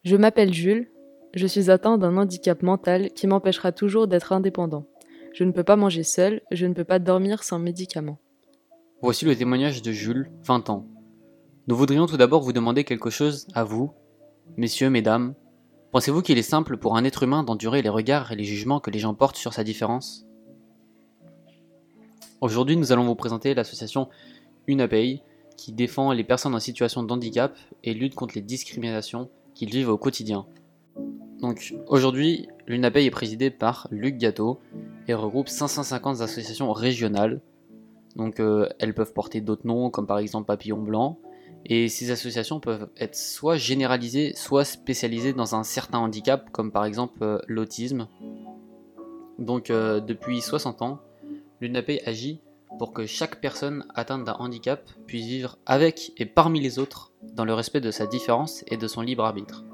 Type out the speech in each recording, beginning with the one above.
Je m'appelle Jules, je suis atteint d'un handicap mental qui m'empêchera toujours d'être indépendant. Je ne peux pas manger seul, je ne peux pas dormir sans médicaments. Voici le témoignage de Jules, 20 ans. Nous voudrions tout d'abord vous demander quelque chose à vous, messieurs, mesdames. Pensez-vous qu'il est simple pour un être humain d'endurer les regards et les jugements que les gens portent sur sa différence? Aujourd'hui, nous allons vous présenter l'association UNAPEI qui défend les personnes en situation de handicap et lutte contre les discriminations qu'ils vivent au quotidien. Donc aujourd'hui, l'UNAPEI est présidée par Luc Gatto et regroupe 550 associations régionales. Donc elles peuvent porter d'autres noms comme par exemple Papillon Blanc. Et ces associations peuvent être soit généralisées, soit spécialisées dans un certain handicap, comme par exemple l'autisme. Donc depuis 60 ans, l'UNAPEI agit pour que chaque personne atteinte d'un handicap puisse vivre avec et parmi les autres dans le respect de sa différence et de son libre arbitre.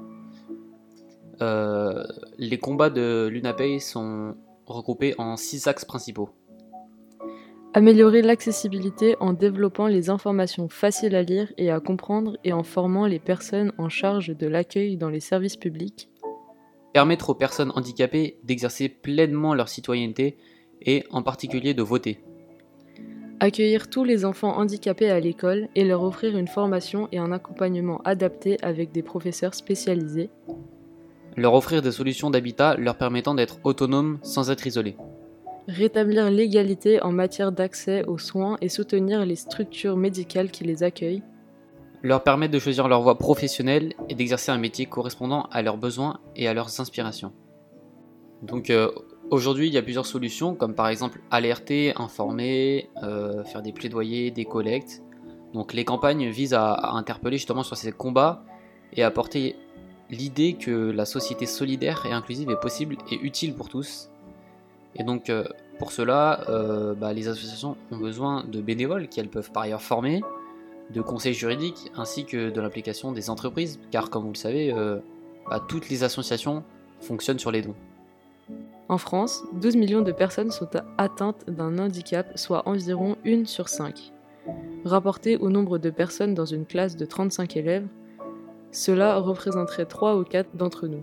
Les combats de l'UNAPEI sont regroupés en 6 axes principaux. Améliorer l'accessibilité en développant les informations faciles à lire et à comprendre et en formant les personnes en charge de l'accueil dans les services publics. Permettre aux personnes handicapées d'exercer pleinement leur citoyenneté et en particulier de voter. Accueillir tous les enfants handicapés à l'école et leur offrir une formation et un accompagnement adapté avec des professeurs spécialisés. Leur offrir des solutions d'habitat leur permettant d'être autonomes sans être isolés. Rétablir l'égalité en matière d'accès aux soins et soutenir les structures médicales qui les accueillent. Leur permettre de choisir leur voie professionnelle et d'exercer un métier correspondant à leurs besoins et à leurs inspirations. Donc aujourd'hui, il y a plusieurs solutions, comme par exemple alerter, informer, faire des plaidoyers, des collectes. Donc les campagnes visent à interpeller justement sur ces combats et à porter l'idée que la société solidaire et inclusive est possible et utile pour tous. Et donc pour cela, les associations ont besoin de bénévoles qu'elles peuvent par ailleurs former, de conseils juridiques ainsi que de l'implication des entreprises, car comme vous le savez, toutes les associations fonctionnent sur les dons. En France, 12 millions de personnes sont atteintes d'un handicap, soit environ 1 sur 5. Rapporté au nombre de personnes dans une classe de 35 élèves, cela représenterait 3 ou 4 d'entre nous.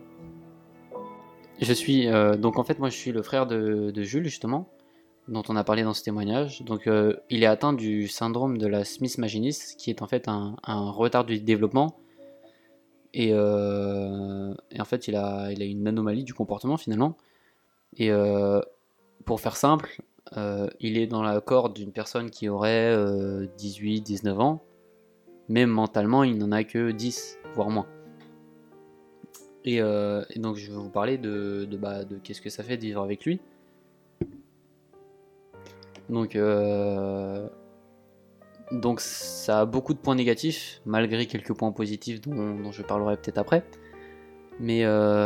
Je suis donc en fait moi je suis le frère de Jules justement, dont on a parlé dans ce témoignage. Donc il est atteint du syndrome de la Smith-Magenis, qui est en fait un retard du développement. Et en fait il a une anomalie du comportement finalement. Et pour faire simple, il est dans la corde d'une personne qui aurait 18-19 ans, mais mentalement il n'en a que 10, voire moins. Et donc je vais vous parler de qu'est-ce que ça fait de vivre avec lui. Donc ça a beaucoup de points négatifs, malgré quelques points positifs dont je parlerai peut-être après. Mais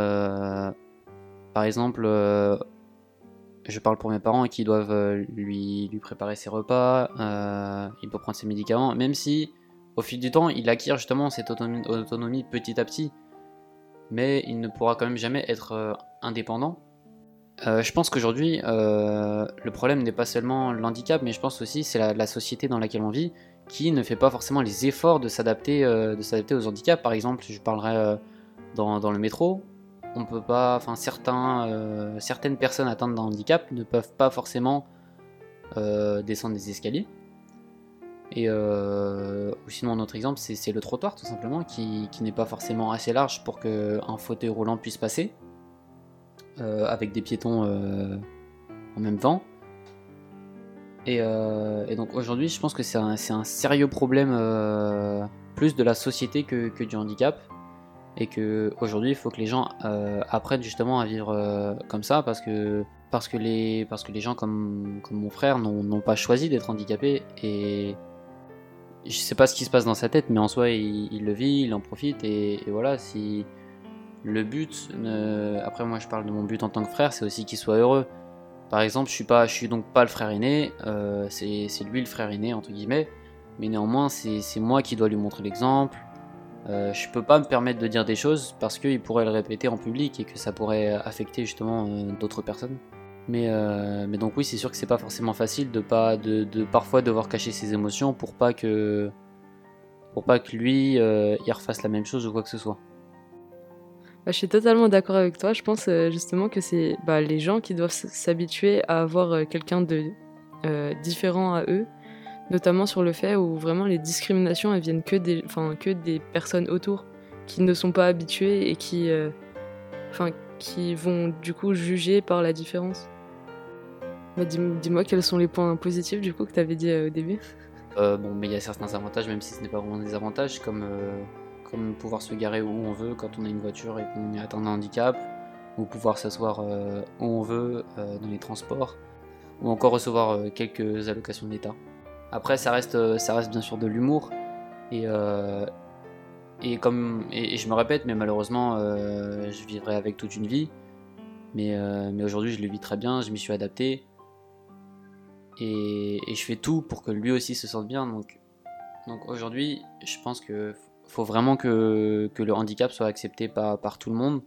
par exemple, je parle pour mes parents qui doivent lui préparer ses repas, il doit prendre ses médicaments, même si au fil du temps il acquiert justement cette autonomie petit à petit, mais il ne pourra quand même jamais être indépendant. Je pense qu'aujourd'hui, le problème n'est pas seulement l'handicap, mais je pense aussi c'est la société dans laquelle on vit qui ne fait pas forcément les efforts de s'adapter aux handicaps. Par exemple, je parlerai dans le métro. On peut pas, certaines personnes atteintes d'un handicap ne peuvent pas forcément descendre des escaliers. Et ou sinon un autre exemple, c'est le trottoir tout simplement qui n'est pas forcément assez large pour qu'un fauteuil roulant puisse passer. Avec des piétons en même temps. Et donc aujourd'hui, je pense que c'est un sérieux problème plus de la société que du handicap. Et que aujourd'hui, il faut que les gens apprennent justement à vivre comme ça parce que les gens comme mon frère n'ont pas choisi d'être handicapés. Et je sais pas ce qui se passe dans sa tête, mais en soi, il le vit, il en profite. Et voilà, si le but, après moi je parle de mon but en tant que frère, c'est aussi qu'il soit heureux. Par exemple, je suis donc pas le frère aîné, c'est lui le frère aîné entre guillemets, mais néanmoins c'est moi qui dois lui montrer l'exemple. Je peux pas me permettre de dire des choses parce qu'il pourrait le répéter en public et que ça pourrait affecter justement d'autres personnes. Mais donc oui, c'est sûr que c'est pas forcément facile de parfois devoir cacher ses émotions pour pas que lui il refasse la même chose ou quoi que ce soit. Bah, je suis totalement d'accord avec toi. Je pense justement que c'est les gens qui doivent s'habituer à avoir quelqu'un de différent à eux, notamment sur le fait où vraiment les discriminations elles viennent que des personnes autour qui ne sont pas habituées et qui vont du coup juger par la différence. Bah, dis-moi quels sont les points positifs du coup que tu avais dit au début. Bon, mais il y a certains avantages, même si ce n'est pas vraiment des avantages, comme pouvoir se garer où on veut quand on a une voiture et qu'on est atteint d'un handicap, ou pouvoir s'asseoir où on veut dans les transports, ou encore recevoir quelques allocations de l'État. Après, ça reste bien sûr de l'humour, et, euh, et je me répète, mais malheureusement, je vivrai avec toute une vie, mais aujourd'hui je le vis très bien, je m'y suis adapté, et je fais tout pour que lui aussi se sente bien, donc aujourd'hui, je pense que faut vraiment que le handicap soit accepté par tout le monde.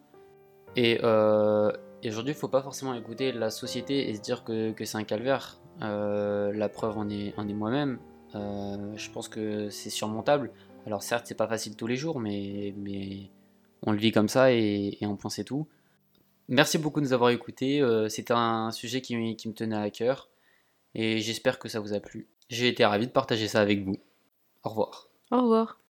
Et aujourd'hui, il faut pas forcément écouter la société et se dire que c'est un calvaire. La preuve en est moi-même. Je pense que c'est surmontable. Alors certes, c'est pas facile tous les jours, mais on le vit comme ça et on pense c'est tout. Merci beaucoup de nous avoir écoutés. C'était un sujet qui me tenait à cœur et j'espère que ça vous a plu. J'ai été ravi de partager ça avec vous. Au revoir. Au revoir.